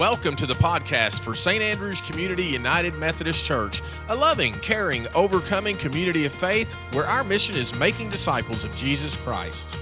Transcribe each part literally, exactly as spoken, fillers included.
Welcome to the podcast for Saint Andrew's Community United Methodist Church, a loving, caring, overcoming community of faith where our mission is making disciples of Jesus Christ.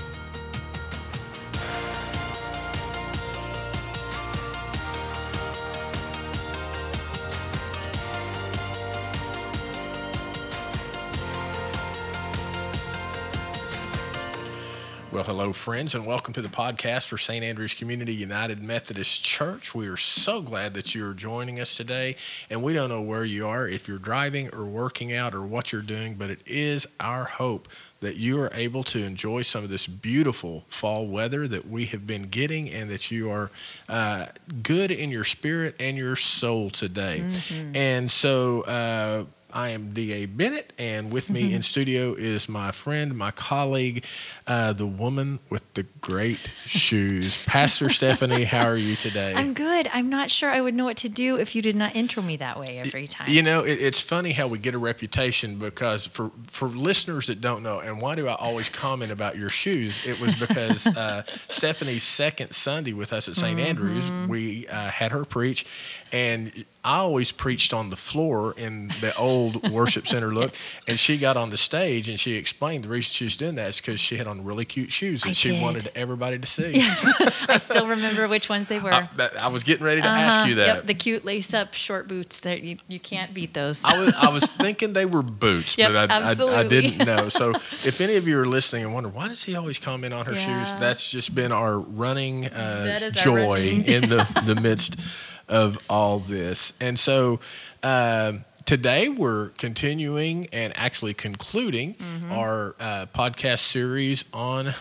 Well, hello, friends, and welcome to the podcast for Saint Andrew's Community United Methodist Church. We are so glad that you're joining us today, and we don't know where you are, if you're driving or working out or what you're doing, but it is our hope that you are able to enjoy some of this beautiful fall weather that we have been getting, and that you are uh, good in your spirit and your soul today. Mm-hmm. And so uh, I am D A Bennett, and with me mm-hmm. in studio is my friend, my colleague, uh, the woman with the great shoes, Pastor Stephanie. How are you today? I'm good. I'm not sure I would know what to do if you did not intro me that way every time. You know, it, it's funny how we get a reputation because for, for listeners that don't know, and why do I always comment about your shoes? It was because uh, Stephanie's second Sunday with us at Saint Mm-hmm. Andrews, we uh, had her preach, and I always preached on the floor in the old worship center look, and she got on the stage and she explained the reason she was doing that is because she had on really cute shoes and I she did. wanted everybody to see. Yes, I still remember which ones they were. I, that, I was getting ready to uh-huh. ask you that. Yep, the cute lace-up short boots. That you, you can't beat those. I was I was thinking they were boots, Yep, but I, absolutely. I, I didn't know. So if any of you are listening and wonder, why does he always comment on her Yeah. shoes? That's just been our running uh, That is our joy running. in the, the midst of all this. And so uh, today we're continuing and actually concluding mm-hmm. our uh, podcast series on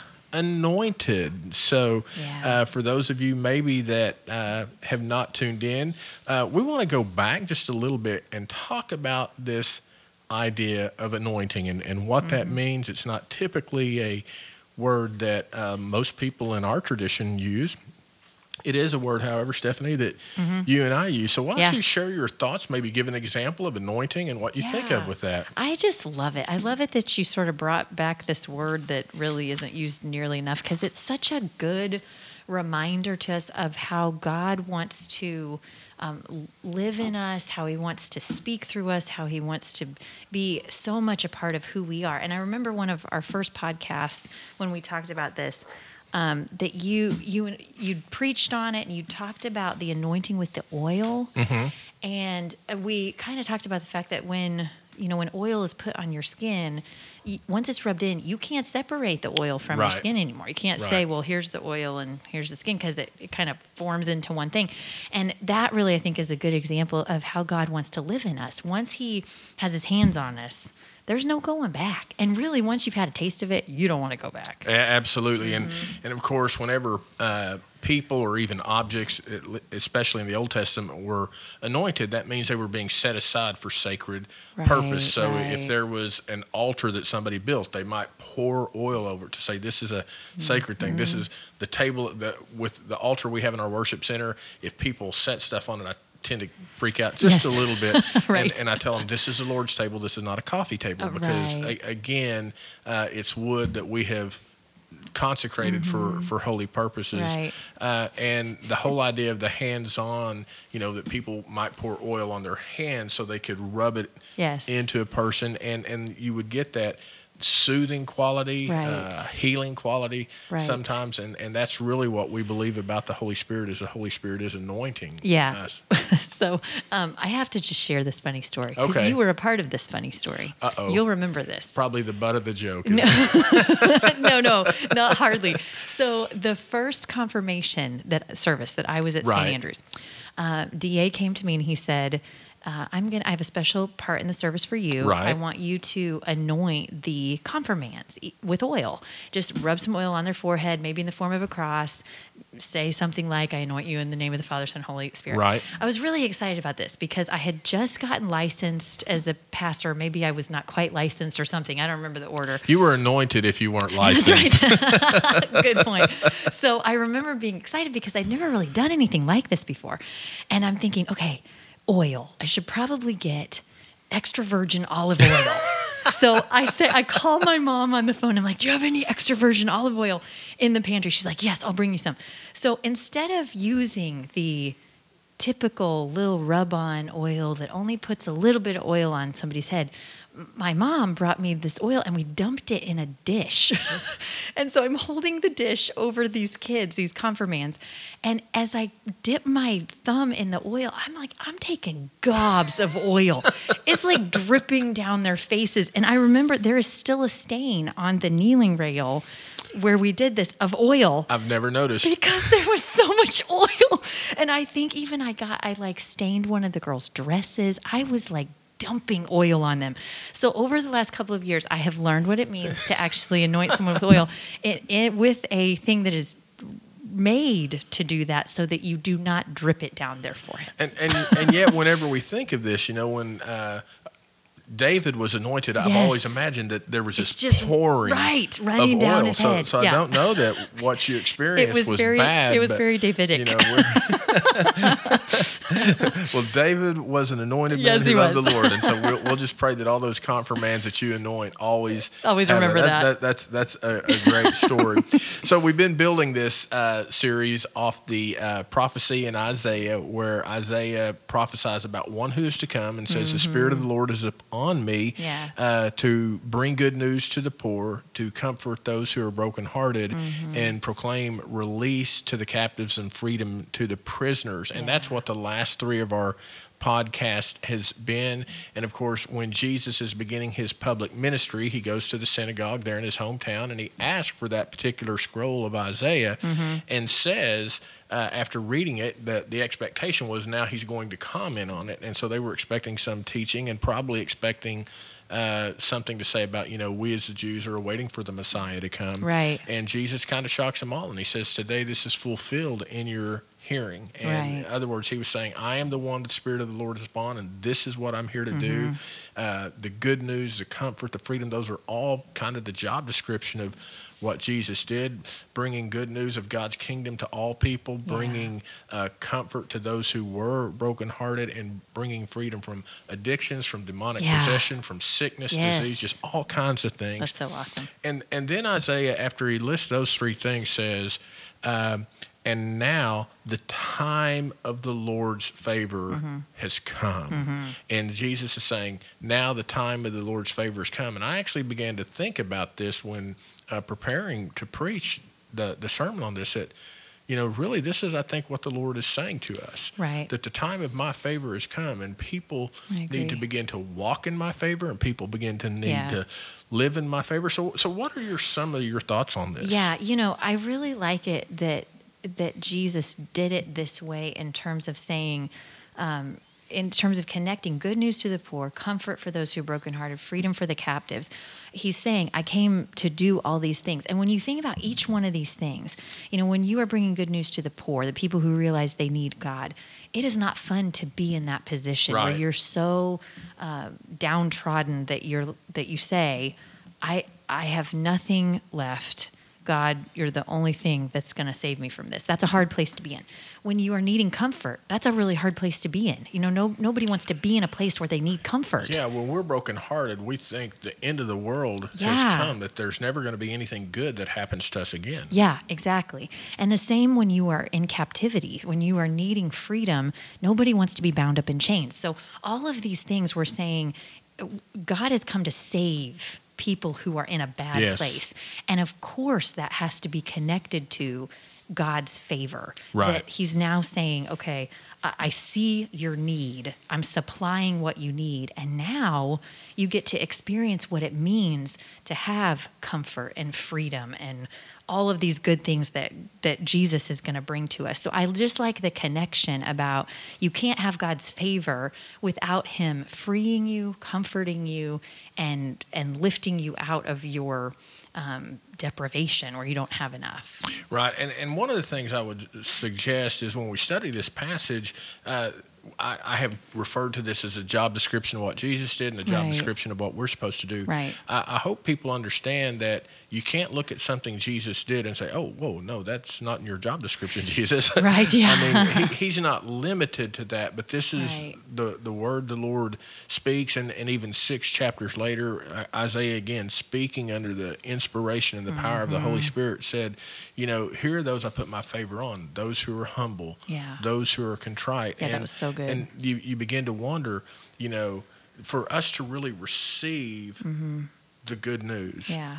anointed. So Yeah. uh, for those of you maybe that uh, have not tuned in, uh, we want to go back just a little bit and talk about this idea of anointing and, and what mm-hmm. that means. It's not typically a word that uh, most people in our tradition use. It is a word, however, Stephanie, that mm-hmm. you and I use. So why don't Yeah. you share your thoughts, maybe give an example of anointing and what you Yeah. think of with that? I just love it. I love it that you sort of brought back this word that really isn't used nearly enough, because it's such a good reminder to us of how God wants to um, live in us, how he wants to speak through us, how he wants to be so much a part of who we are. And I remember one of our first podcasts when we talked about this, Um, that you you you preached on it, and you talked about the anointing with the oil, Mm-hmm. and we kind of talked about the fact that when you know when oil is put on your skin, you, once it's rubbed in, you can't separate the oil from Right. your skin anymore. You can't Right. say, well, here's the oil and here's the skin, because it, it kind of forms into one thing. And that really, I think, is a good example of how God wants to live in us. Once he has his hands on us, there's no going back. And really, once you've had a taste of it, you don't want to go back. A- Absolutely. Mm-hmm. And, and of course, whenever uh, people or even objects, especially in the Old Testament, were anointed, that means they were being set aside for sacred Right, purpose. So right. if there was an altar that somebody built, they might pour oil over it to say, this is a sacred thing. This is the table that, with the altar we have in our worship center. If people set stuff on it, I tend to freak out just Yes. a little bit. Right. and, and I tell them, this is the Lord's table. This is not a coffee table. Oh, because, right. a, again, uh, it's wood that we have consecrated Mm-hmm. for, for holy purposes. Right. Uh, and the whole idea of the hands-on, you know, that people might pour oil on their hands so they could rub it Yes. into a person, and, and you would get that soothing quality, Right. uh, healing quality Right. sometimes, and, and that's really what we believe about the Holy Spirit, is the Holy Spirit is anointing Yeah. us. So um, I have to just share this funny story, because Okay. you were a part of this funny story. Uh-oh. You'll remember this. Probably the butt of the joke. No. no, no, not hardly. So the first confirmation that service that I was at Right. Saint Andrews, uh, D A came to me and he said, uh, I'm gonna. I have a special part in the service for you. Right. I want you to anoint the confirmands e- with oil. Just rub some oil on their forehead, maybe in the form of a cross. Say something like, I anoint you in the name of the Father, Son, Holy Spirit. Right. I was really excited about this because I had just gotten licensed as a pastor. Maybe I was not quite licensed or something. I don't remember the order. You were anointed if you weren't licensed. That's right. Good point. So I remember being excited because I'd never really done anything like this before. And I'm thinking, okay, oil. I should probably get extra virgin olive oil. So I say, I call my mom on the phone. I'm like, do you have any extra virgin olive oil in the pantry? She's like, yes, I'll bring you some. So instead of using the typical little rub-on oil that only puts a little bit of oil on somebody's head. My mom brought me this oil and we dumped it in a dish. And so I'm holding the dish over these kids, these confirmands. And as I dip my thumb in the oil, I'm like, I'm taking gobs of oil. It's like dripping down their faces. And I remember there is still a stain on the kneeling rail where we did this of oil. I've never noticed. Because there was so much oil. And I think even I got, I like stained one of the girls' dresses. I was like dumping oil on them. So over the last couple of years, I have learned what it means to actually anoint someone with oil it, it, with a thing that is made to do that so that you do not drip it down their foreheads. And, and, and yet whenever we think of this, you know, when uh, David was anointed, I've Yes. always imagined that there was this It's just pouring right, running of down oil. his so, head. So Yeah. I don't know that what you experienced It was, was very, bad. it was but, very Davidic. You know, we're well, David was an anointed man Yes, who he loved was. the Lord, and so we'll, we'll just pray that all those confirmands that you anoint always Always have remember it. that. That's that's a, a great story. So we've been building this uh, series off the uh, prophecy in Isaiah, where Isaiah prophesies about one who is to come and says, "The Spirit of the Lord is upon me Yeah. uh, to bring good news to the poor, to comfort those who are brokenhearted, Mm-hmm. and proclaim release to the captives and freedom to the prisoners." And that's what the last three of our podcast has been. And of course, when Jesus is beginning his public ministry, he goes to the synagogue there in his hometown and he asks for that particular scroll of Isaiah Mm-hmm. and says, uh, after reading it, that the expectation was now he's going to comment on it. And so they were expecting some teaching and probably expecting uh, something to say about, you know, we as the Jews are waiting for the Messiah to come. Right. And Jesus kind of shocks them all. And he says, today this is fulfilled in your hearing. And Right. in other words, he was saying, I am the one the Spirit of the Lord is upon, and this is what I'm here to do. Mm-hmm. Uh, the good news, the comfort, the freedom, those are all kind of the job description of what Jesus did, bringing good news of God's kingdom to all people, bringing uh, comfort to those who were brokenhearted, and bringing freedom from addictions, from demonic Yeah. possession, from sickness, Yes. disease, just all kinds of things. That's so awesome. And and then Isaiah, after he lists those three things, says, um, and now the time of the Lord's favor Mm-hmm. has come. And Jesus is saying, now the time of the Lord's favor has come. And I actually began to think about this when uh, preparing to preach the, the sermon on this, that, you know, really this is, I think, what the Lord is saying to us. Right. That the time of my favor has come, and people I need to agree. begin to walk in my favor, and people begin to need Yeah. to live in my favor. So, so what are your some of your thoughts on this? Yeah, you know, I really like it that that Jesus did it this way in terms of saying, um, in terms of connecting good news to the poor, comfort for those who are brokenhearted, freedom for the captives. He's saying, I came to do all these things. And when you think about each one of these things, you know, when you are bringing good news to the poor, the people who realize they need God, it is not fun to be in that position where Right. you're so uh, downtrodden that you're that you say, I I have nothing left. God, you're the only thing that's going to save me from this. That's a hard place to be in. When you are needing comfort, that's a really hard place to be in. You know, no, nobody wants to be in a place where they need comfort. Yeah, when we're brokenhearted, we think the end of the world Yeah. has come, that there's never going to be anything good that happens to us again. Yeah, exactly. And the same when you are in captivity, when you are needing freedom, nobody wants to be bound up in chains. So all of these things we're saying, God has come to save people who are in a bad Yes. place. And of course, that has to be connected to God's favor. Right. That he's now saying, okay, I I see your need. I'm supplying what you need. And now you get to experience what it means to have comfort and freedom and all of these good things that, that Jesus is going to bring to us. So I just like the connection about you can't have God's favor without him freeing you, comforting you, and and lifting you out of your um, deprivation where you don't have enough. Right. And, and one of the things I would suggest is when we study this passage, uh, I, I have referred to this as a job description of what Jesus did and a job Right. description of what we're supposed to do. Right. I, I hope people understand that you can't look at something Jesus did and say, oh, whoa, no, that's not in your job description, Jesus. Right, yeah. I mean, he, he's not limited to that, but this is Right. the, the word the Lord speaks, and, and even six chapters later, uh, Isaiah, again, speaking under the inspiration and the power of the Holy Spirit, said, you know, here are those I put my favor on, those who are humble, Yeah. those who are contrite. Yeah, that and, was so good. And you, you begin to wonder, you know, for us to really receive the good news, Yeah.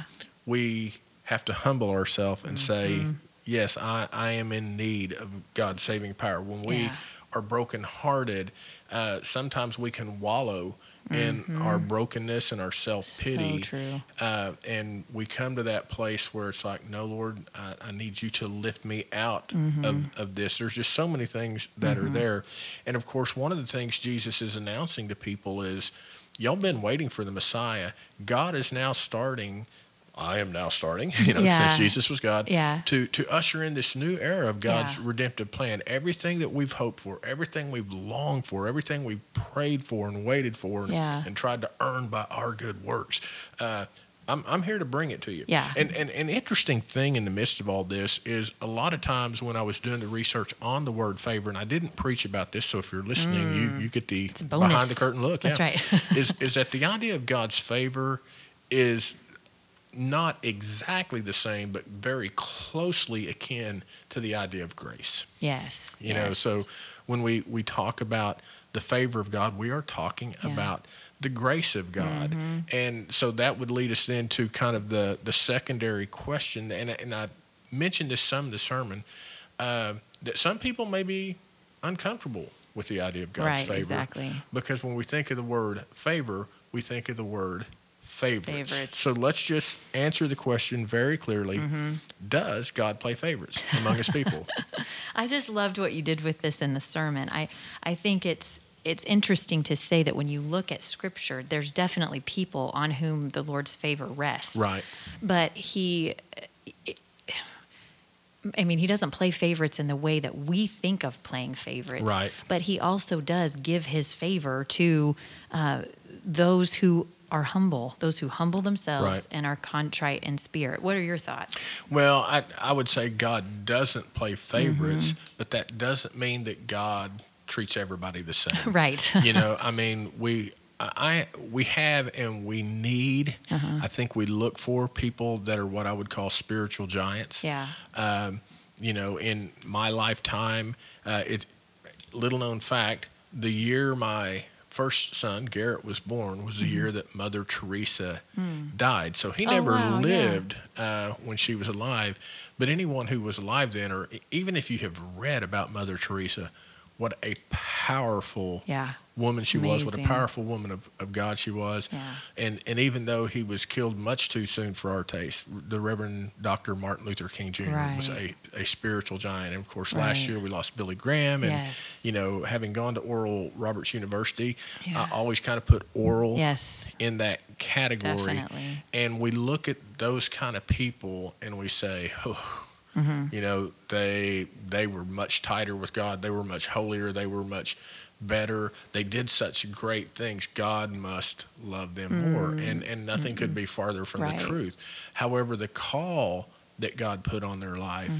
we have to humble ourselves and say, yes, I, I am in need of God's saving power. When we Yeah. are brokenhearted, uh, sometimes we can wallow in our brokenness and our self-pity. So true. Uh, and we come to that place where it's like, no, Lord, I, I need you to lift me out of, of this. There's just so many things that are there. And, of course, one of the things Jesus is announcing to people is, y'all been waiting for the Messiah. God is now starting – I am now starting, you know, Yeah. since Jesus was God, Yeah. to, to usher in this new era of God's Yeah. redemptive plan. Everything that we've hoped for, everything we've longed for, everything we've prayed for and waited for and, Yeah. and tried to earn by our good works. Uh, I'm, I'm here to bring it to you. Yeah. And, and an interesting thing in the midst of all this is a lot of times when I was doing the research on the word favor, and I didn't preach about this, so if you're listening, you, you get the a bonus. behind the curtain look. That's yeah. right. is, is that the idea of God's favor is not exactly the same, but very closely akin to the idea of grace. Yes. You know, yes. so when we, we talk about the favor of God, we are talking Yeah. about the grace of God. And so that would lead us then to kind of the, the secondary question, and, and I mentioned this some of the sermon, uh, that some people may be uncomfortable with the idea of God's Right, favor. exactly. Because when we think of the word favor, we think of the word favorites. Favorites. So let's just answer the question very clearly. Does God play favorites among his people? I just loved what you did with this in the sermon. I, I think it's it's interesting to say that when you look at Scripture, there's definitely people on whom the Lord's favor rests. Right. But he, I mean, he doesn't play favorites in the way that we think of playing favorites. Right. But he also does give his favor to uh, those who are humble, those who humble themselves Right. and are contrite in spirit. What are your thoughts? Well, I, I would say God doesn't play favorites, Mm-hmm. but that doesn't mean that God treats everybody the same. Right. You know, I mean, we I we have and we need. Uh-huh. I think we look for people that are what I would call spiritual giants. Yeah. Um, you know, in my lifetime, uh, it little known fact, the year my first son Garrett was born was the year that Mother Teresa died. So he Oh, never wow, yeah. lived uh, when she was alive. But anyone who was alive then, or even if you have read about Mother Teresa, what a powerful Yeah. woman she was, what a Amazing. powerful woman of, of God she was. Yeah. And and even though he was killed much too soon for our taste, the Reverend Doctor Martin Luther King Junior was a, Right. a spiritual giant. And of course, last Right. year we lost Billy Graham. And, Yes. you know, having gone to Oral Roberts University, Yeah. I always kind of put Oral Yes. in that category. Definitely. And we look at those kind of people and we say, oh, you know, they they were much tighter with God. They were much holier. They were much better. They did such great things. God must love them more. And and nothing could be farther from Right. the truth. However, the call that God put on their life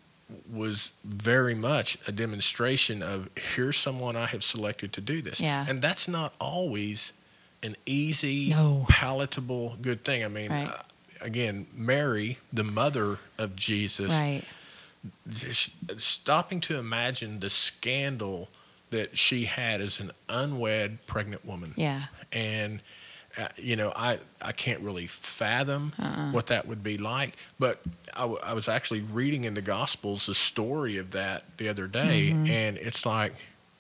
was very much a demonstration of, here's someone I have selected to do this. Yeah. And that's not always an easy, No. palatable, good thing. I mean, Right. uh, again, Mary, the mother of Jesus, Right. just stopping to imagine the scandal that she had as an unwed pregnant woman. Yeah. And, uh, you know, I, I can't really fathom Uh-uh. what that would be like. But I, w- I was actually reading in the Gospels the story of that the other day. Mm-hmm. And it's like,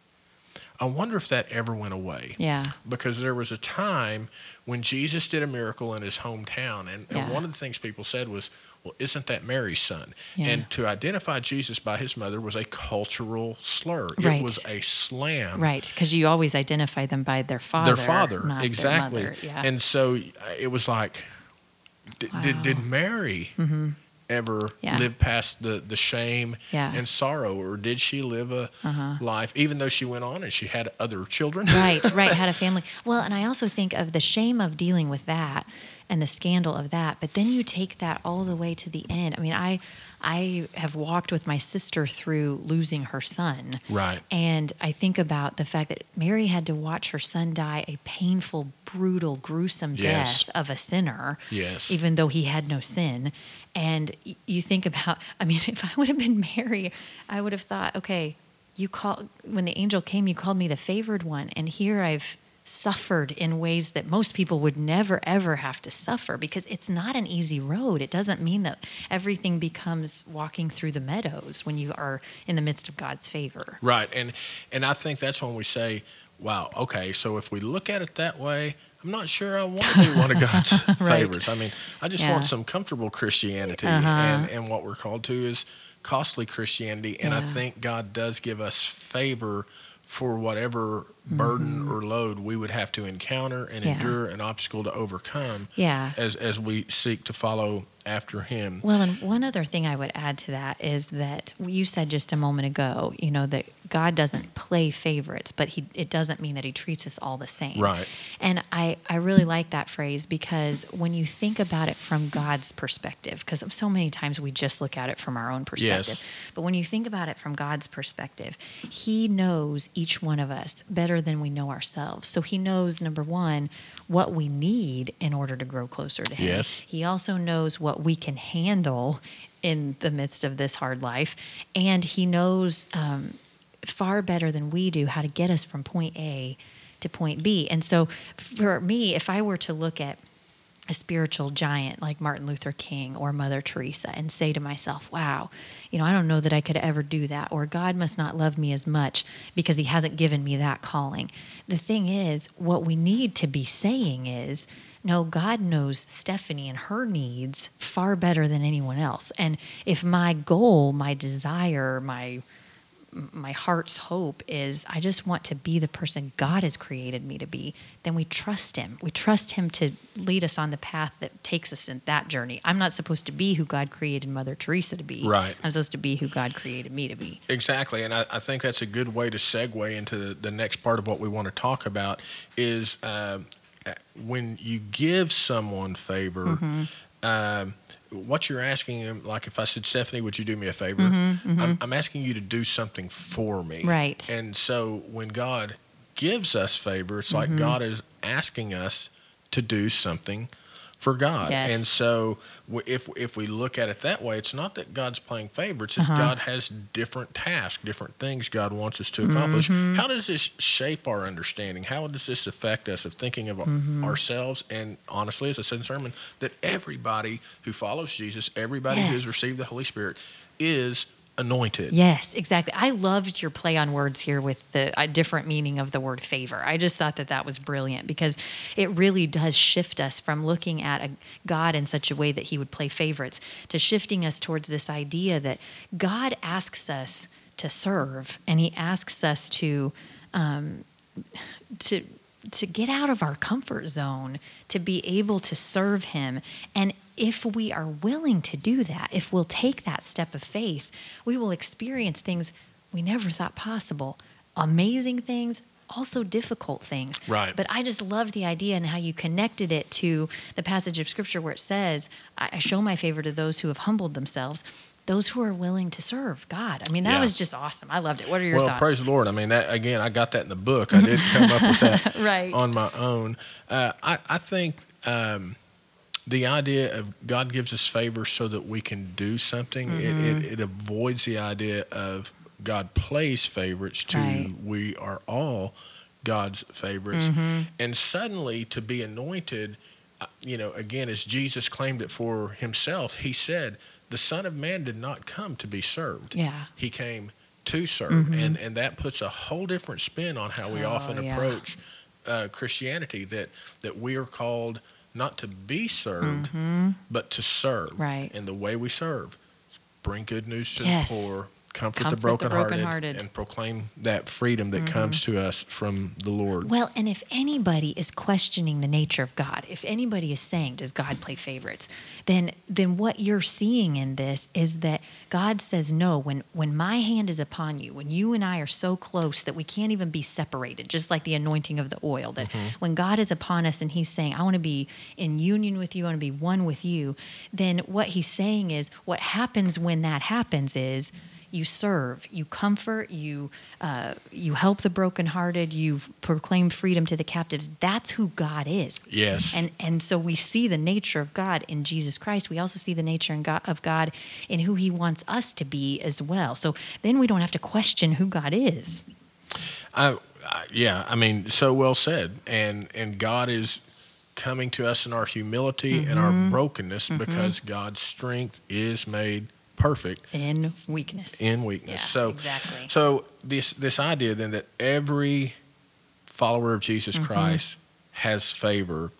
I wonder if that ever went away. Yeah. Because there was a time when Jesus did a miracle in his hometown. And, Yeah. and one of the things people said was, well, isn't that Mary's son? Yeah. And to identify Jesus by his mother was a cultural slur. Right. It was a slam. Right. Because you always identify them by their father. Their father, not exactly. Their mother. Yeah. And so uh, it was like, did, did, did Mary ever Yeah. live past the, the shame Yeah. and sorrow, or did she live a Uh-huh. life, even though she went on and she had other children? Right, right, had a family. Well, and I also think of the shame of dealing with that and the scandal of that, but then you take that all the way to the end. I mean, I I have walked with my sister through losing her son. Right. And I think about the fact that Mary had to watch her son die a painful, brutal, gruesome Yes. death of a sinner. Yes. Even though he had no sin. And y- you think about, I mean, if I would have been Mary, I would have thought, okay, you call when the angel came, you called me the favored one, and here I've suffered in ways that most people would never ever have to suffer, because it's not an easy road. It doesn't mean that everything becomes walking through the meadows when you are in the midst of God's favor. Right. And and I think that's when we say, wow, okay, so if we look at it that way, I'm not sure I want to be one of God's favorites. I mean, I just Yeah. want some comfortable Christianity, Uh-huh. and, and what we're called to is costly Christianity. And I Yeah. think God does give us favor for whatever burden or load we would have to encounter and Mm-hmm. Yeah. endure, an obstacle to overcome Yeah. as, as we seek to follow after Him. Well, and one other thing I would add to that is that you said just a moment ago, you know, that God doesn't play favorites, but he it doesn't mean that he treats us all the same. Right. And I, I really like that phrase, because when you think about it from God's perspective, because so many times we just look at it from our own perspective, Yes. but when you think about it from God's perspective, he knows each one of us better than we know ourselves. So he knows, number one, what we need in order to grow closer to him. Yes. He also knows what we can handle in the midst of this hard life. And he knows um, far better than we do how to get us from point A to point B. And so for me, if I were to look at a spiritual giant like Martin Luther King or Mother Teresa and say to myself, wow, you know, I don't know that I could ever do that, or God must not love me as much because he hasn't given me that calling. The thing is, what we need to be saying is, no, God knows Stephanie and her needs far better than anyone else. And if my goal, my desire, my my heart's hope is I just want to be the person God has created me to be, then we trust him. We trust him to lead us on the path that takes us in that journey. I'm not supposed to be who God created Mother Teresa to be. Right. I'm supposed to be who God created me to be. Exactly, and I, I think that's a good way to segue into the, the next part of what we want to talk about is uh, when you give someone favor, Mm-hmm. um, what you're asking them, like if I said, Stephanie, would you do me a favor? Mm-hmm, I'm, I'm asking you to do something for me. Right. And so when God gives us favor, it's like Mm-hmm. God is asking us to do something for God. Yes. And so w- if if we look at it that way, it's not that God's playing favorites, it's Uh-huh. God has different tasks, different things God wants us to accomplish. Mm-hmm. How does this shape our understanding? How does this affect us of thinking of Mm-hmm. ourselves? And honestly, as I said in the sermon, that everybody who follows Jesus, everybody who has Yes. received the Holy Spirit is anointed. Yes, exactly. I loved your play on words here with the a different meaning of the word favor. I just thought that that was brilliant, because it really does shift us from looking at a God in such a way that he would play favorites to shifting us towards this idea that God asks us to serve, and he asks us to um, to to get out of our comfort zone, to be able to serve him. And if we are willing to do that, if we'll take that step of faith, we will experience things we never thought possible. Amazing things, also difficult things. Right. But I just loved the idea and how you connected it to the passage of Scripture where it says, I I show my favor to those who have humbled themselves, those who are willing to serve God. I mean, that Yeah. was just awesome. I loved it. What are your Well, thoughts? praise the Lord. I mean, that again, I got that in the book. I did come up with that Right. on my own. Uh, I, I think um, the idea of God gives us favor so that we can do something, Mm-hmm. it, it, it avoids the idea of God plays favorites to Right. we are all God's favorites. Mm-hmm. And suddenly to be anointed, uh, you know, again, as Jesus claimed it for himself, he said, the Son of Man did not come to be served. Yeah. He came to serve. Mm-hmm. And, and that puts a whole different spin on how we Oh, often yeah. approach uh, Christianity, that, that we are called not to be served, Mm-hmm. but to serve. Right. And the way we serve, bring good news to Yes. the poor, comfort, Comfort the the brokenhearted, brokenhearted. and proclaim that freedom that comes to us from the Lord. Well, and if anybody is questioning the nature of God, if anybody is saying, does God play favorites? Then then what you're seeing in this is that God says, no, when, when my hand is upon you, when you and I are so close that we can't even be separated, just like the anointing of the oil, that when God is upon us and he's saying, I want to be in union with you, I want to be one with you, then what he's saying is what happens when that happens is you serve, you comfort, you uh, you help the brokenhearted, you proclaim freedom to the captives. That's who God is. Yes. And and so we see the nature of God in Jesus Christ. We also see the nature in God, of God in who he wants us to be as well. So then we don't have to question who God is. I, I, yeah, I mean, so well said. And and God is coming to us in our humility and our brokenness because God's strength is made perfect In weakness. in weakness. Yeah, so exactly. so this this idea then that every follower of Jesus Mm-hmm. Christ has favor,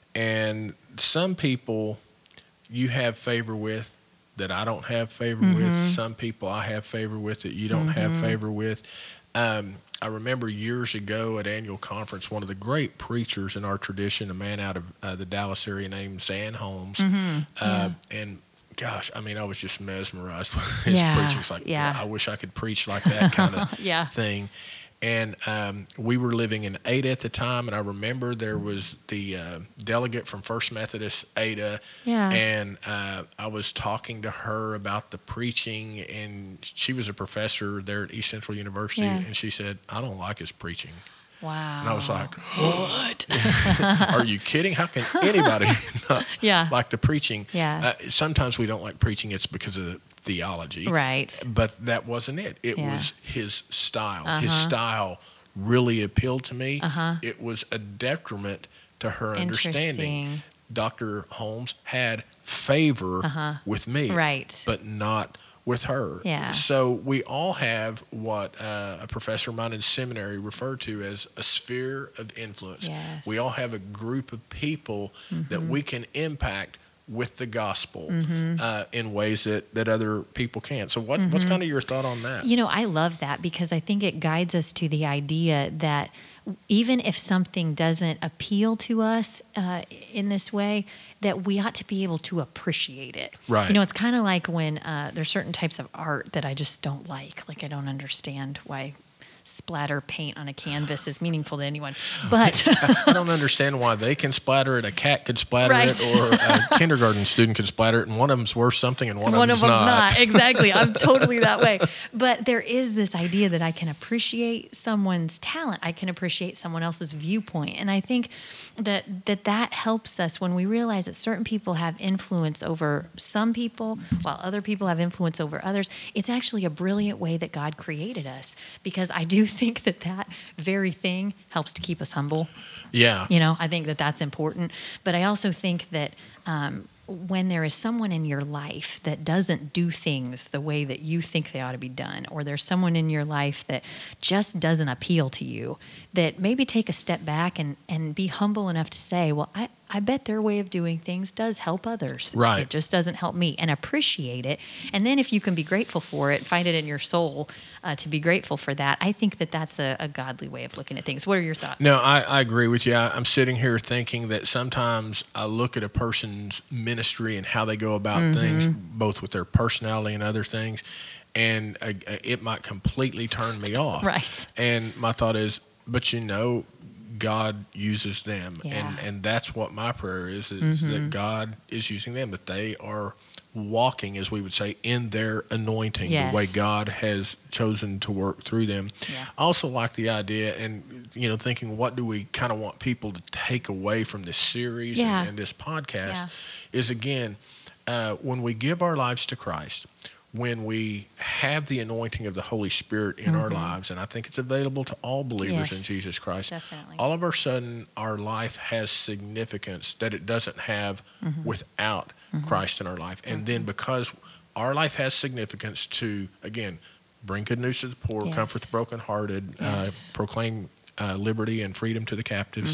and some people you have favor with that I don't have favor Mm-hmm. with. Some people I have favor with that you don't have favor with. Um, I remember years ago at annual conference, one of the great preachers in our tradition, a man out of uh, the Dallas area named Zan Holmes, Mm-hmm. uh, and gosh, I mean, I was just mesmerized with his Yeah, preaching. It's like, yeah. I wish I could preach like that kind of Yeah. thing. And um, we were living in Ada at the time, and I remember there was the uh, delegate from First Methodist Ada, Yeah. and uh, I was talking to her about the preaching, and she was a professor there at East Central University, Yeah. and she said, I don't like his preaching. Wow. And I was like, what? are you kidding? How can anybody not Yeah. like the preaching? Yeah. Uh, sometimes we don't like preaching. It's because of the theology. Right. But that wasn't it. It Yeah. was his style. Uh-huh. His style really appealed to me. Uh-huh. It was a detriment to her understanding. Interesting. Doctor Holmes had favor Uh-huh. with me, Right. but not with her. Yeah. So we all have what uh, a professor of mine in seminary referred to as a sphere of influence. Yes. We all have a group of people that we can impact with the gospel Mm-hmm. uh, in ways that, that other people can't. So what, what's kind of your thought on that? You know, I love that because I think it guides us to the idea that even if something doesn't appeal to us uh, in this way, that we ought to be able to appreciate it. Right. You know, it's kind of like when uh, there's certain types of art that I just don't like. Like I don't understand why splatter paint on a canvas is meaningful to anyone. But I don't understand why they can splatter it, a cat could splatter Right. it, or a kindergarten student could splatter it, and one of them's worth something and one, one of of them's them's not. not. Exactly. I'm totally that way. But there is this idea that I can appreciate someone's talent. I can appreciate someone else's viewpoint. And I think that that, that helps us when we realize that certain people have influence over some people while other people have influence over others. It's actually a brilliant way that God created us, because I do think that that very thing helps to keep us humble. Yeah. You know, I think that that's important. But I also think that um, when there is someone in your life that doesn't do things the way that you think they ought to be done, or there's someone in your life that just doesn't appeal to you, that maybe take a step back and, and be humble enough to say, well, I, I bet their way of doing things does help others. Right. It just doesn't help me, and appreciate it. And then if you can be grateful for it, find it in your soul uh, to be grateful for that, I think that that's a, a godly way of looking at things. What are your thoughts? No, I, I agree with you. I, I'm sitting here thinking that sometimes I look at a person's ministry and how they go about Mm-hmm. things, both with their personality and other things, and uh, it might completely turn me off. Right. And my thought is, but you know, God uses them, Yeah. and and that's what my prayer is: is Mm-hmm. that God is using them, that they are walking, as we would say, in their anointing, the way Yes. God has chosen to work through them. Yeah. I also like the idea, and you know, thinking, what do we kind of want people to take away from this series Yeah. and, and this podcast? Yeah. Is again, uh, when we give our lives to Christ, when we have the anointing of the Holy Spirit in our lives, and I think it's available to all believers in Yes, Jesus Christ, definitely. all of a sudden our life has significance that it doesn't have without Christ in our life. And then because our life has significance to, again, bring good news to the poor, Yes. comfort the brokenhearted, Yes. uh, proclaim uh, liberty and freedom to the captives,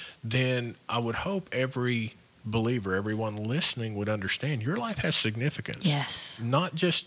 then I would hope every believer, everyone listening would understand your life has significance. Yes. Not just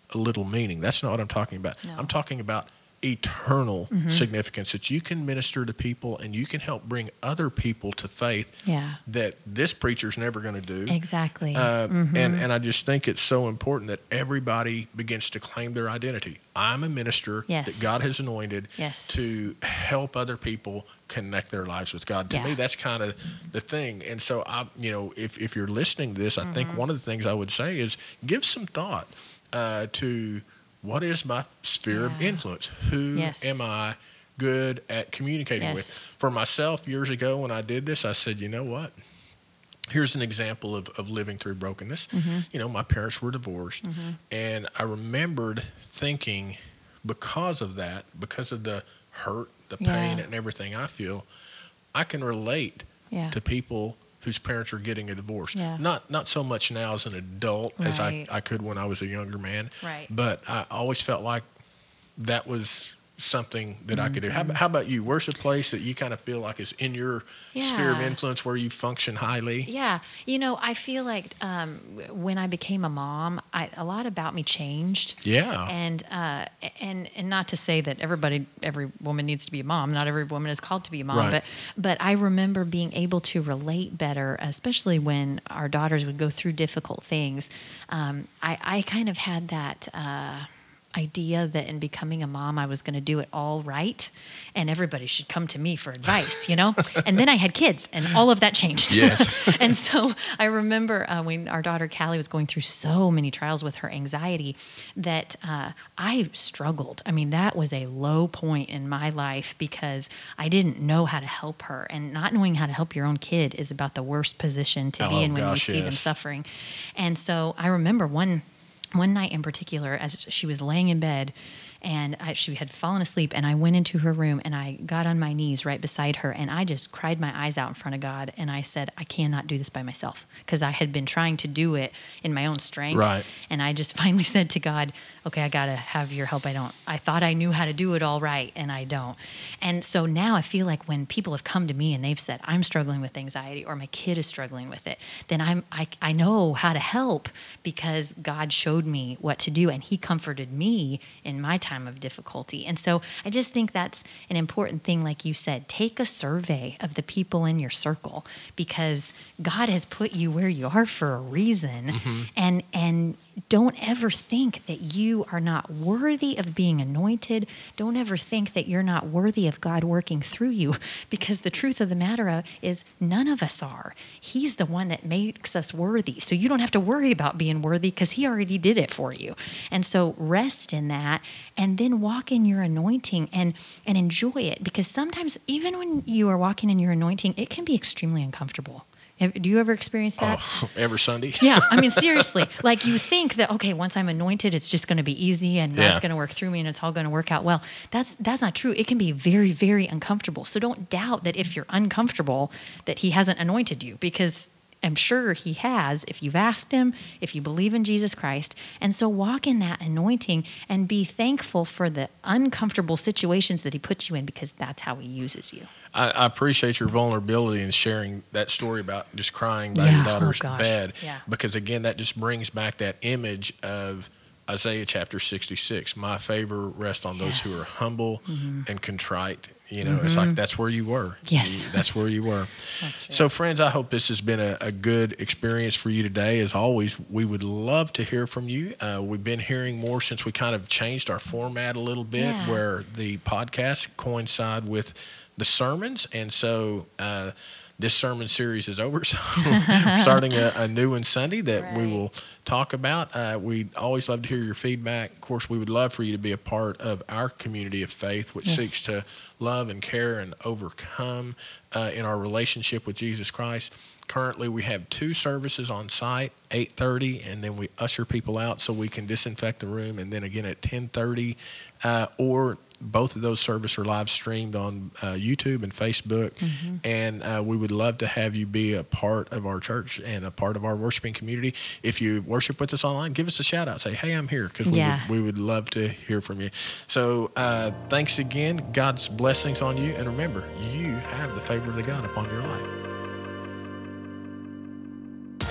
little meaning. That's not what I'm talking about. No. I'm talking about eternal Mm-hmm. significance, that you can minister to people and you can help bring other people to faith Yeah. that this preacher's never going to do. Exactly. Uh, Mhm. and, and I just think it's so important that everybody begins to claim their identity. I'm a minister Yes. that God has anointed Yes. to help other people connect their lives with God. To Yeah. me, that's kind of the thing. And so, I, you know, if, if you're listening to this, I Mm-hmm. think one of the things I would say is give some thought uh, to what is my sphere of Yeah. influence? Who Yes. am I good at communicating with? Yes. For myself, years ago when I did this, I said, you know what? Here's an example of, of living through brokenness. Mm-hmm. You know, my parents were divorced. And I remembered thinking, because of that, because of the hurt, the pain, Yeah. and everything I feel, I can relate Yeah. to people whose parents are getting a divorce. Yeah. Not not so much now as an adult as I, Right. I could when I was a younger man. Right. But I always felt like that was something that I could do. How, Mm-hmm. about- how about you? Where's a place that you kind of feel like is in your sphere of Yeah. influence where you function highly? Yeah, you know, I feel like um, w- when I became a mom, I, a lot about me changed. Yeah. And uh, and and not to say that everybody, every woman needs to be a mom. Not every woman is called to be a mom. Right. But but I remember being able to relate better, especially when our daughters would go through difficult things. Um, I I kind of had that. Uh, idea that in becoming a mom I was going to do it all right and everybody should come to me for advice, you know. And then I had kids and all of that changed. Yes. And so I remember uh, when our daughter Callie was going through so many trials with her anxiety that uh, I struggled. I mean, that was a low point in my life because I didn't know how to help her, and not knowing how to help your own kid is about the worst position to Oh, be in when gosh, you see them yes. suffering. And so I remember one One night in particular, as she was laying in bed, and I, she had fallen asleep, and I went into her room and I got on my knees right beside her, and I just cried my eyes out in front of God, and I said, I cannot do this by myself, because I had been trying to do it in my own strength. Right. And I just finally said to God, okay, I got to have your help. I don't, I thought I knew how to do it all right, and I don't. And so now I feel like when people have come to me and they've said, I'm struggling with anxiety, or my kid is struggling with it, then I'm, I, I know how to help because God showed me what to do, and he comforted me in my time of difficulty. And so I just think that's an important thing. Like you said, take a survey of the people in your circle, because God has put you where you are for a reason. Mm-hmm. And, and don't ever think that you are not worthy of being anointed. Don't ever think that you're not worthy of God working through you, because the truth of the matter is none of us are. He's the one that makes us worthy. So you don't have to worry about being worthy, because he already did it for you. And so rest in that, and then walk in your anointing and, and enjoy it, because sometimes even when you are walking in your anointing, it can be extremely uncomfortable. Have- Do you ever experience that? Oh, every Sunday. Yeah, I mean, seriously. Like, you think that, okay, once I'm anointed, it's just going to be easy and God's Yeah. going to work through me and it's all going to work out well. That's that's not true. It can be very, very uncomfortable. So don't doubt that if you're uncomfortable, that he hasn't anointed you, because I'm sure he has if you've asked him, if you believe in Jesus Christ. And so walk in that anointing and be thankful for the uncomfortable situations that he puts you in, because that's how he uses you. I, I appreciate your vulnerability in sharing that story about just crying by Yeah, your oh daughter's gosh, bed. yeah. Because, again, that just brings back that image of Isaiah chapter sixty-six. My favor rests on those who Yes. are humble and contrite. You know, it's like that's where you were. Yes. You- that's where you were. That's right. So, friends, I hope this has been a, a good experience for you today. As always, we would love to hear from you. Uh, we've been hearing more since we kind of changed our format a little bit, Yeah. where the podcasts coincide with the sermons. And so uh, this sermon series is over. So starting a, a new one Sunday that we Right. will talk about. Uh, we'd always love to hear your feedback. Of course, we would love for you to be a part of our community of faith, which Yes. seeks to love and care and overcome uh, in our relationship with Jesus Christ. Currently, we have two services on site, eight thirty, and then we usher people out so we can disinfect the room, and then again at ten thirty, uh, or both of those services are live streamed on uh, YouTube and Facebook. Mm-hmm. And uh, we would love to have you be a part of our church and a part of our worshiping community. If you worship with us online, give us a shout out. Say, hey, I'm here, because we, Yeah. would, we would love to hear from you. So uh, thanks again. God's blessings on you. And remember, you have the favor of the God upon your life.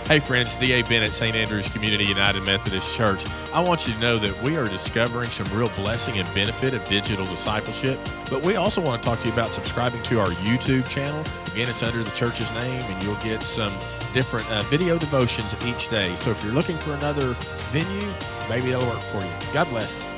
Hey friends, D A Bennett, Saint Andrews Community United Methodist Church. I want you to know that we are discovering some real blessing and benefit of digital discipleship, but we also want to talk to you about subscribing to our YouTube channel. Again, it's under the church's name, and you'll get some different uh, video devotions each day. So if you're looking for another venue, maybe that'll work for you. God bless.